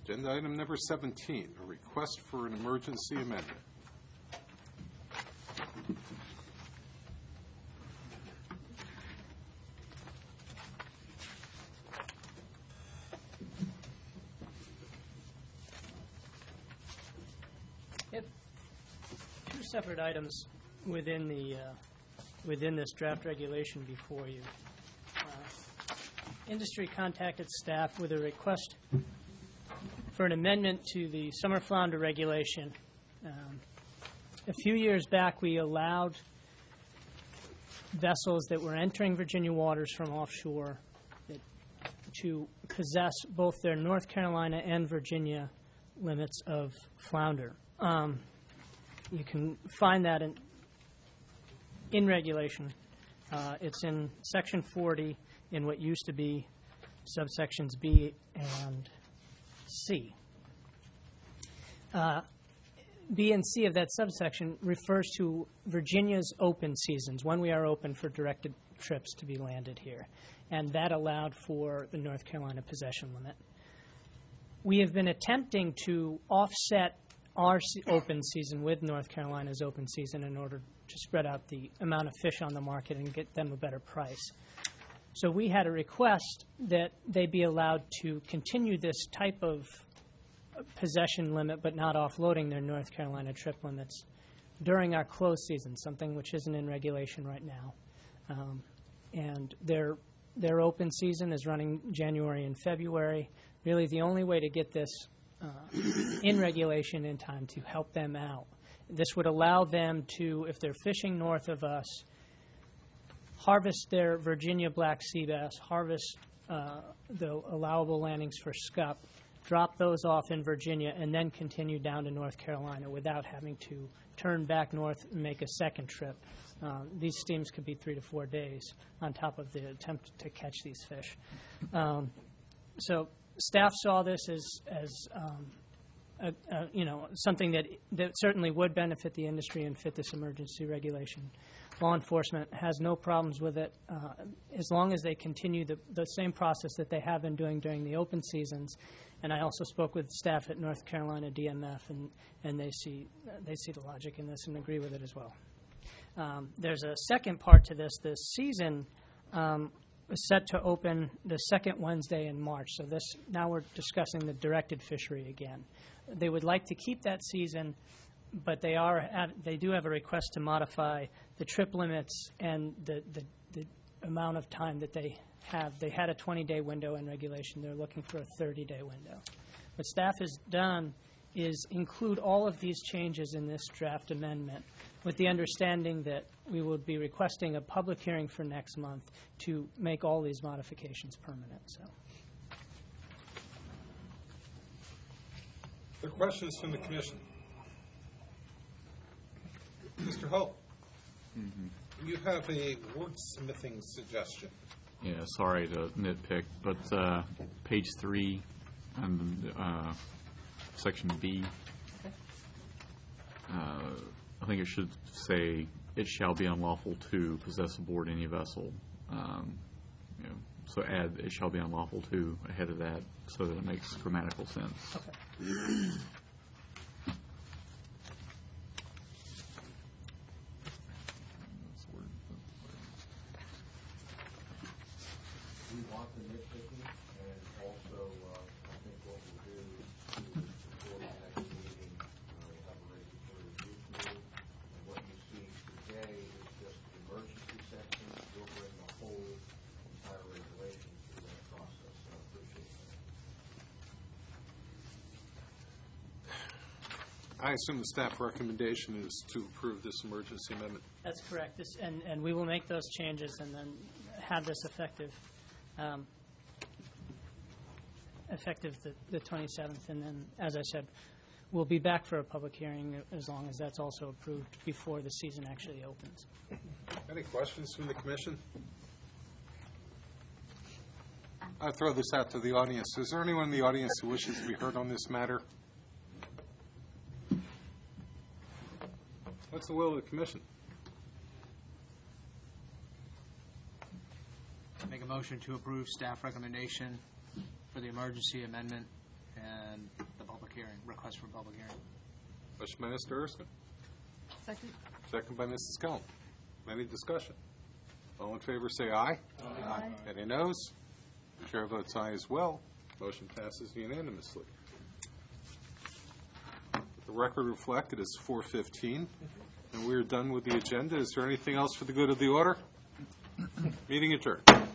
Agenda item number 17, a request for an emergency amendment. We have two separate items within the within this draft regulation before you. Industry contacted staff with a request for an amendment to the summer flounder regulation. A few years back, we allowed vessels that were entering Virginia waters from offshore to possess both their North Carolina and Virginia limits of flounder. You can find that in regulation. It's in Section 40 in what used to be subsections B and C. B and C of that subsection refers to Virginia's open seasons, when we are open for directed trips to be landed here, and that allowed for the North Carolina possession limit. We have been attempting to offset our open season with North Carolina's open season in order to spread out the amount of fish on the market and get them a better price. So we had a request that they be allowed to continue this type of possession limit but not offloading their North Carolina trip limits during our closed season, something which isn't in regulation right now. And their open season is running January and February. Really the only way to get this in regulation in time to help them out. This would allow them to, if they're fishing north of us, harvest their Virginia black sea bass, harvest the allowable landings for scup, drop those off in Virginia, and then continue down to North Carolina without having to turn back north and make a second trip. These steams could be 3 to 4 days on top of the attempt to catch these fish. So staff saw this as something that certainly would benefit the industry and fit this emergency regulation. Law enforcement has no problems with it as long as they continue the same process that they have been doing during the open seasons. And I also spoke with staff at North Carolina DMF, and they see the logic in this and agree with it as well. There's a second part to this. This season is set to open the second Wednesday in March. So now we're discussing the directed fishery again. They would like to keep that season, but they do have a request to modify the trip limits and the amount of time that they have. They had a 20-day window in regulation. They're looking for a 30-day window. What staff has done is include all of these changes in this draft amendment with the understanding that we will be requesting a public hearing for next month to make all these modifications permanent. So. There are questions from the Commission. Mr. Holt, you have a wordsmithing suggestion. Yeah, sorry to nitpick, but page 3 and section B, I think it should say, it shall be unlawful to possess aboard any vessel. So add, it shall be unlawful to ahead of that so that it makes grammatical sense. Okay. We want the nitpicking, and also I think what we'll do is before the next meeting, we'll have a regulatory review committee, and what you see today is just the emergency section. We'll bring the whole entire regulation through that process, so I appreciate that. I assume the staff recommendation is to approve this emergency amendment. That's correct. And we will make those changes and then have this effective the 27th. And then, as I said, we'll be back for a public hearing as long as that's also approved before the season actually opens. Any questions from the Commission? I'll throw this out to the audience. Is there anyone in the audience who wishes to be heard on this matter? What's the will of the Commission? Make a motion to approve staff recommendation for the emergency amendment and request for public hearing. Motion by Mr. Erskine, Second. second by Mrs. Cohen. Any discussion? All in favor, say aye. Aye. Any noes? The chair votes aye as well. Motion passes unanimously. The record reflect it is 4:15, and we are done with the agenda. Is there anything else for the good of the order? Meeting adjourned.